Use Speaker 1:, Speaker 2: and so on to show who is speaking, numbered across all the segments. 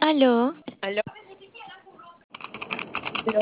Speaker 1: Aló,
Speaker 2: Aló, aló.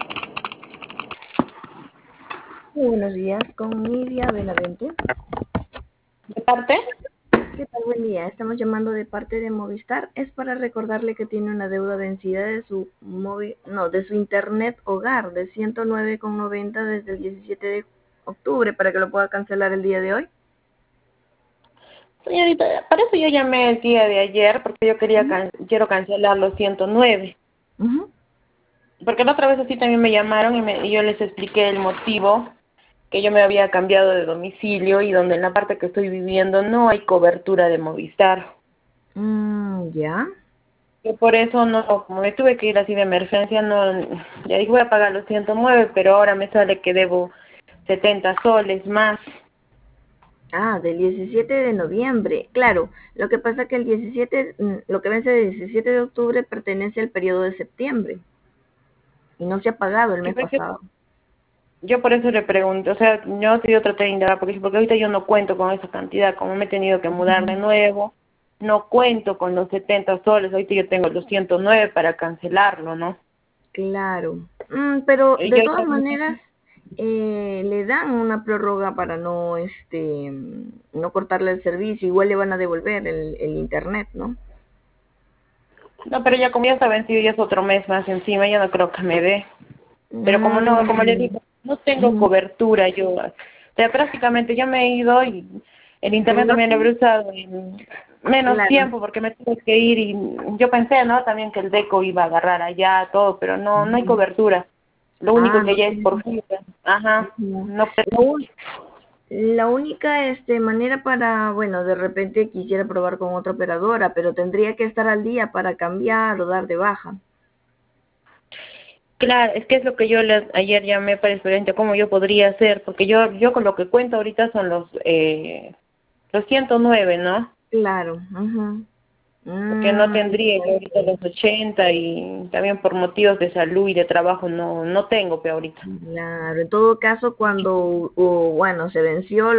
Speaker 3: Muy buenos días, con Nidia Benavente.
Speaker 2: ¿De parte?
Speaker 3: ¿Qué tal? Buen día. Estamos llamando de parte de Movistar. Es para recordarle que tiene una deuda vencida de su de su internet hogar de 109,90 desde el 17 de octubre para que lo pueda cancelar el día de hoy.
Speaker 2: Señorita, para eso yo llamé el día de ayer porque yo quiero cancelar los 109.
Speaker 3: Ujú.
Speaker 2: Porque la otra vez así también me llamaron y yo les expliqué el motivo, que yo me había cambiado de domicilio y donde en la parte que estoy viviendo no hay cobertura de Movistar.
Speaker 3: Ya.
Speaker 2: Y por eso no, como me tuve que ir así de emergencia, no, ya dije voy a pagar los 109, pero ahora me sale que debo 70 soles más.
Speaker 3: Del 17 de noviembre. Claro, lo que pasa que el 17, lo que vence el 17 de octubre pertenece al periodo de septiembre y no se ha pagado el
Speaker 2: Y
Speaker 3: mes
Speaker 2: pues
Speaker 3: pasado.
Speaker 2: yo por eso le pregunto, o sea, yo sí traté de indagar, porque ahorita yo no cuento con esa cantidad, como me he tenido que mudar de nuevo, no cuento con los 70 soles, ahorita yo tengo los 109 para cancelarlo, ¿no?
Speaker 3: Claro. Pero
Speaker 2: Y
Speaker 3: de
Speaker 2: yo
Speaker 3: todas
Speaker 2: también,
Speaker 3: maneras, le dan una prórroga para no cortarle el servicio. Igual le van a devolver el internet, ¿no?
Speaker 2: no, pero ya como ya está vencido, ya es otro mes más encima, ya no creo que me dé. Pero como no, como le
Speaker 3: Mm,
Speaker 2: digo, no tengo
Speaker 3: ujú.
Speaker 2: cobertura, yo, o sea, prácticamente yo me he ido y el
Speaker 3: Pero
Speaker 2: internet
Speaker 3: no,
Speaker 2: también lo he usado en menos
Speaker 3: claro.
Speaker 2: tiempo porque me tuve que ir y yo pensé, ¿no? También que el DECO iba a agarrar allá todo, pero no hay
Speaker 3: Ujú.
Speaker 2: cobertura. Lo único que
Speaker 3: No
Speaker 2: ya es
Speaker 3: tiene.
Speaker 2: por fibra. Ajá,
Speaker 3: Ujú.
Speaker 2: no,
Speaker 3: La, un- la única manera para, bueno, de repente quisiera probar con otra operadora, pero tendría que estar al día para cambiar o dar de baja.
Speaker 2: claro, es que es lo que yo ayer llamé para estudiante, cómo yo podría hacer, porque yo con lo que cuento ahorita son los 109, ¿no?
Speaker 3: Claro. Ujú.
Speaker 2: Porque no
Speaker 3: Mm,
Speaker 2: tendría yo ahorita los 80 y también por motivos de salud y de trabajo no tengo pe ahorita.
Speaker 3: Claro, en todo caso, cuando, bueno, se venció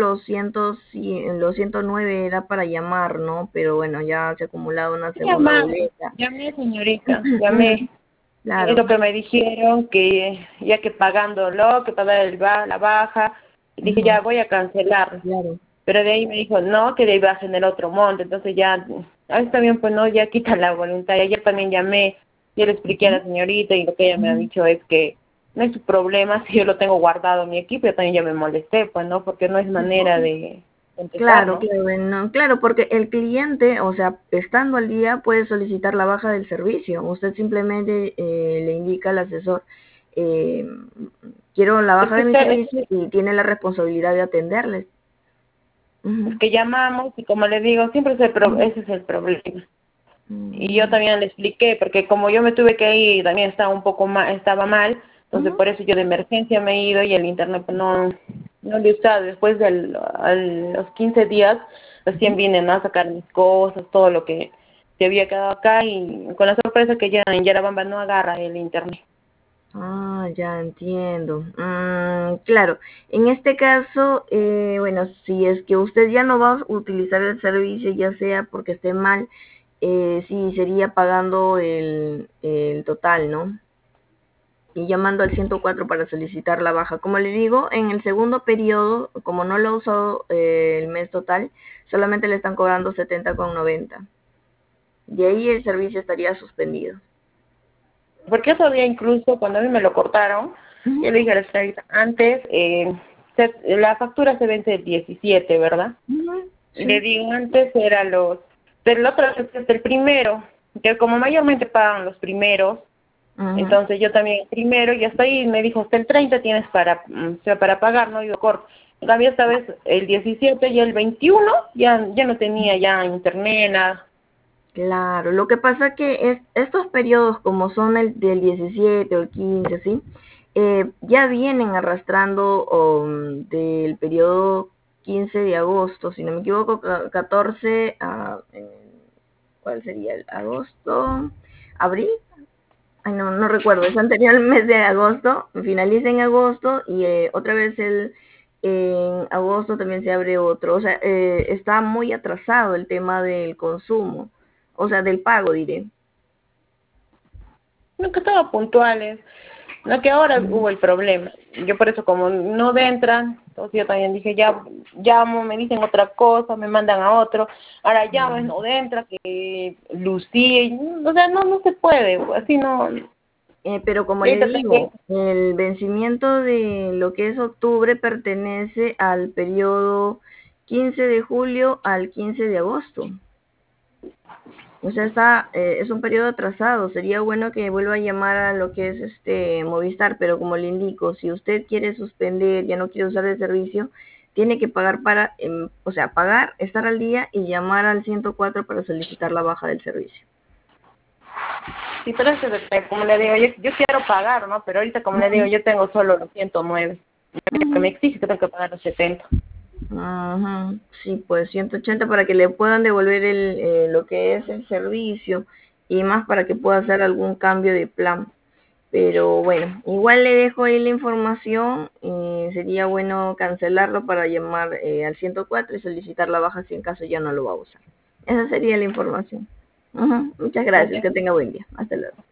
Speaker 3: los 109 era para llamar, ¿no? Pero bueno, ya se ha acumulado una segunda boleta.
Speaker 2: Llamé señorita,
Speaker 3: Ujú.
Speaker 2: llamé. Es
Speaker 3: Claro.
Speaker 2: lo que me dijeron, que ya que pagándolo, que pagar la baja, y dije
Speaker 3: Ujú.
Speaker 2: ya voy a cancelar.
Speaker 3: Claro.
Speaker 2: Pero de ahí me dijo no, que de ahí bajen el otro monte, entonces ya, a veces también pues no, ya quita la voluntad. Y ayer también llamé, yo le expliqué a
Speaker 3: Ujú.
Speaker 2: la señorita y lo que ella me ha
Speaker 3: Ujú.
Speaker 2: dicho es que no es su problema si yo lo tengo guardado en mi equipo, yo también ya me molesté, pues no, porque no es manera de empezar,
Speaker 3: Claro,
Speaker 2: ¿no?
Speaker 3: claro, bueno, claro, porque el cliente, o sea, estando al día, puede solicitar la baja del servicio. Usted simplemente le indica al asesor, eh, quiero la
Speaker 2: Es
Speaker 3: baja
Speaker 2: que
Speaker 3: de mi
Speaker 2: usted,
Speaker 3: servicio y tiene la responsabilidad de atenderles.
Speaker 2: es
Speaker 3: Ujú.
Speaker 2: que llamamos y como le digo, siempre
Speaker 3: Ujú.
Speaker 2: ese es el problema. Y yo
Speaker 3: Mm,
Speaker 2: también le expliqué, porque como yo me tuve que ir, también estaba un poco mal, estaba mal, entonces
Speaker 3: ujú.
Speaker 2: por eso yo de emergencia me he ido y el internet pues, no lo he usado. Después de los 15 días, recién vine, ¿no? A sacar mis cosas, todo lo que se había quedado acá y con la sorpresa que ya en Yarabamba no agarra el internet.
Speaker 3: Ya entiendo. Claro, en este caso, bueno, si es que usted ya no va a utilizar el servicio, ya sea porque esté mal, sí sería pagando el total, ¿no? Y llamando al 104 para solicitar la baja. Como le digo, en el segundo periodo, como no lo ha usado el mes total, solamente le están cobrando 70,90. De ahí el servicio estaría suspendido.
Speaker 2: Porque otro día incluso cuando a mí me lo cortaron,
Speaker 3: Ujú.
Speaker 2: yo le dije a la señorita, antes la factura se vence el 17, ¿verdad?
Speaker 3: Ujú.
Speaker 2: Le
Speaker 3: Sí.
Speaker 2: digo, antes era pero la otra vez es el primero, que como mayormente pagan los primeros,
Speaker 3: Ujú.
Speaker 2: entonces yo también el primero y hasta ahí me dijo, hasta el 30 tienes o sea, para pagar, no digo corto. En cambio esta vez el 17 y el 21 ya no tenía ya internet, nada.
Speaker 3: Claro, lo que pasa que estos periodos como son el del 17 o el 15, ¿sí? Ya vienen arrastrando del periodo 15 de agosto, si no me equivoco, 14 ¿cuál sería? ¿El agosto? ¿Abril? Ay, no recuerdo, es anterior al mes de agosto, finaliza en agosto y otra vez en agosto también se abre otro, o sea, está muy atrasado el tema del consumo, o sea, del pago, diré.
Speaker 2: no, que estaban puntuales. No, que ahora hubo el problema. Yo por eso, como no entran, entonces yo también dije, ya llamo, me dicen otra cosa, me mandan a otro. Ahora llamo, no entra, que Lucía, o sea, no se puede, así no.
Speaker 3: Pero como
Speaker 2: Y
Speaker 3: le
Speaker 2: ahorita
Speaker 3: digo, el vencimiento de lo que es octubre pertenece al periodo 15 de julio al 15 de agosto. O sea, es un periodo atrasado. Sería bueno que vuelva a llamar a lo que es Movistar, pero como le indico, si usted quiere suspender, ya no quiere usar el servicio, tiene que pagar o sea, pagar, estar al día y llamar al 104 para solicitar la baja del servicio.
Speaker 2: sí, pero eso depende, como le digo, yo quiero pagar, ¿no? Pero ahorita, como le digo, yo tengo solo los 109. Que me exige que tengo que pagar los 70.
Speaker 3: Ajá, sí, pues 180 para que le puedan devolver lo que es el servicio y más para que pueda hacer algún cambio de plan. Pero bueno, igual le dejo ahí la información. Sería bueno cancelarlo para llamar al 104 y solicitar la baja si en caso ya no lo va a usar. Esa sería la información. Ajá, muchas gracias,
Speaker 2: Ya.
Speaker 3: que tenga buen día. Hasta luego.